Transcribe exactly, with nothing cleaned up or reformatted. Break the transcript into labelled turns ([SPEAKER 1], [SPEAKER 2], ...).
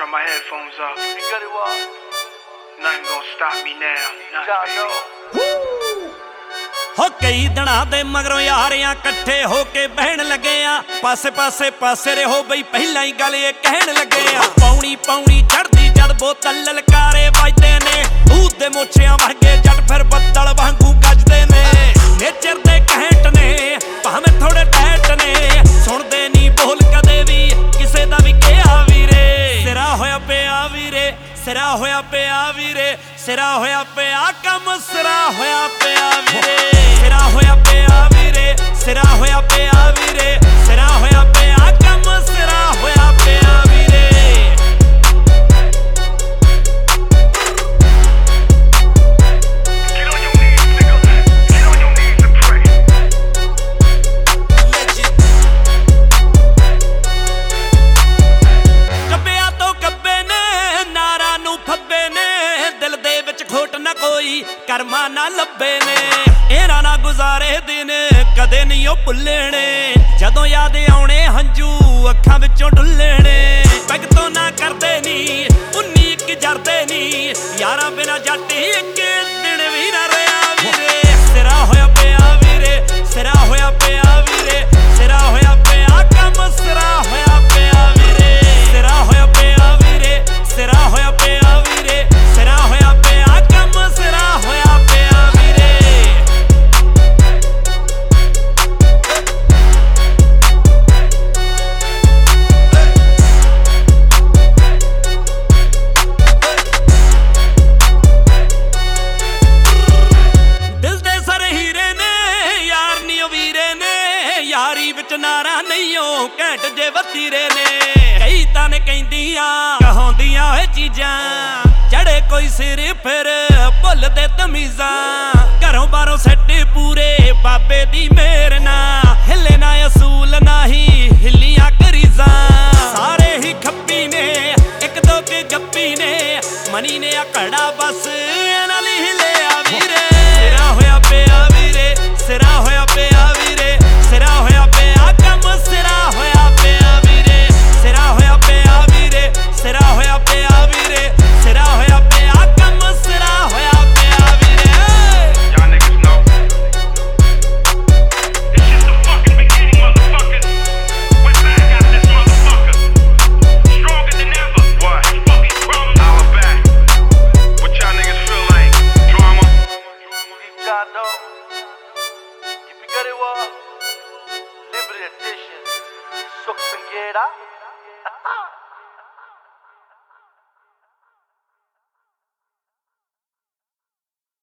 [SPEAKER 1] Turn my headphones up. You got it what? Nothing gonna stop me now. Nothing.
[SPEAKER 2] ਹੋ ਕਈ ਦਿਨਾਂ ਦੇ ਮਗਰੋਂ ਯਾਰਿਆਂ ਇਕੱਠੇ ਹੋ ਕੇ ਬਹਿਣ ਲੱਗੇ ਆ ਪਾਸੇ ਪਾਸੇ ਪਾਸੇ ਰਹੋ ਬਈ ਪਹਿਲਾਂ ਹੀ ਗੱਲ ਇਹ ਕਹਿਣ ਲੱਗੇ ਆ ਪੌਣੀ ਪੌਣੀ ਚੜਦੀ ਜਦ ਬੋਤਲ ਲਲਕਾਰੇ ਵੱਜਦੇ ਨੇ ਭੂਤ ਦੇ ਮੋਛਿਆਂ ਵਰਗੇ ਜੱਟ ਫਿਰ ਬੱਦਲ ਵਾਂਗੂ ਗੱਜਦੇ ਨੇ ਨੇਚਰ ਦੇ ਘੈਂਟ ਨੇ ਭਾਵੇਂ ਥੋੜੇ ਟੈਟ ਨੇ ਸੁਣਦੇ ਨਹੀਂ ਬੋਲ ਕਦੇ ਵੀ ਕਿਸੇ ਦਾ ਵੀ ਕਿਹਾ ਵੀਰੇ ਸਿਰਾ ਹੋਇਆ ਪਿਆ ਵੀਰੇ ਸਿਰਾ ਹੋਇਆ ਪਿਆ ਵੀਰੇ ਸਿਰਾ ਹੋਇਆ ਪਿਆ ਕੰਮ ਸਿਰਾ ਹੋਇਆ ਪਿਆ ਵੀਰੇ ਸਿਰਾ ਹੋਇਆ ਪਿਆ ਵੀਰੇ ਸਿਰਾ ਹੋਇਆ ਪਿਆ ਵੀਰੇ ਸਿਰਾ ਹੋਇਆ ਪਿਆ ਕੰਮ ਸਿਰਾ ਹੋਇਆ ਪਿਆ ਵੀਰੇ
[SPEAKER 1] Get on your knees, nigga. Get on your knees and pray.
[SPEAKER 2] ਕੱਬਿਆਂ ਤੋਂ ਕੱਬੇ ਨੇ ਨਾਰਾਂ ਨੂੰ ਫੱਬੇ ਨੇ ਦਿਲ ਦੇ ਵਿੱਚ ਖੋਟ ਨਾ ਕੋਈ ਕਰਮਾ ਨਾ ਲੱਭੇ ਨੇ ਇਹਨਾਂ ਨਾ ਗੁਜ਼ਾਰੇ ਦਿਨ ਕਦੇ ਨਹੀਂ ਉਹ ਭੁੱਲਣੇ ਜਦੋਂ ਯਾਦ ਆਉਣੇ ਹੰਝੂ ਅੱਖਾਂ ਵਿੱਚੋਂ ਡੁੱਲਣੇ ਪੈਗ ਤੋਂ ਨਾ ਕਰਦੇ ਨੀ ਉਨੀ ਇੱਕ ਜਰਦੇ ਨੀ ਯਾਰਾਂ ਬਿਨਾ ਜੱਟ ਇੱਕ ਦਿਨ ਵੀ ਨਾ ਰਿਹਾ ਵੀਰੇ ਸਿਰਾ ਹੋਇਆ ਪਿਆ ਵੀਰੇ ਸਿਰਾ ਹੋਇਆ ਪਿਆ ਵੀਰੇ ਸਿਰਾ ਹੋਇਆ ਪਿਆ ਕੰਮ ਸਿਰਾ ਹੋਇਆ ਪਿਆ ਵੀਰੇ ਸਿਰਾ ਹੋਇਆ ਪਿਆ ਵੀਰੇ ਸਿਰਾ ਹੋਇਆ ਪਿਆ ਵੀਰੇ ਸਿਰਾ ਹੋਇਆ ਪਿਆ ਕੰਮ ਸਿਰਾ ਹੋਇਆ ਪਿਆ ਵੀਰੇ ਦਿਲ ਦੇ ਸਰ ਹੀਰੇ ਨੇ ਯਾਰ ਨੀ ਉਹ ਵੀਰੇ ਨੇ ਯਾਰੀ ਵਿੱਚ ਨਾਰਾ ਨਹੀਂ ਉਹ ਘੈਂਟ ਜੇ ਵਤੀਰੇ ਨੇ ਕਈ ਤਾਂ ਨੇ ਕਹਿੰਦੀਆਂ ਕਹਾਉਂਦੀਆਂ ਓਏ ਚੀਜ਼ਾਂ ਚੜੇ ਕੋਈ ਸਿਰ ਫਿਰ ਭੁੱਲਦੇ ਤਮੀਜ਼ਾਂ ਘਰੋਂ ਬਾਹਰੋਂ ਸੱਟੇ ਪੂਰੇ ਬਾਬੇ ਦੀ ਮੇਰ ਨਾ ਹਿੱਲੇ ਨਾ ਅਸੂਲ ਨਹੀਂ ਹਿੱਲੀਆਂ ਕਰੀਜ਼ਾਂ ਸਾਰੇ ਹੀ ਖੱਪੀ ਨੇ ਇੱਕ ਦੋ ਕੇ ਗੱਪੀ ਨੇ ਮਨੀ ਨੇ ਆ ਘੜਾ ਬਸ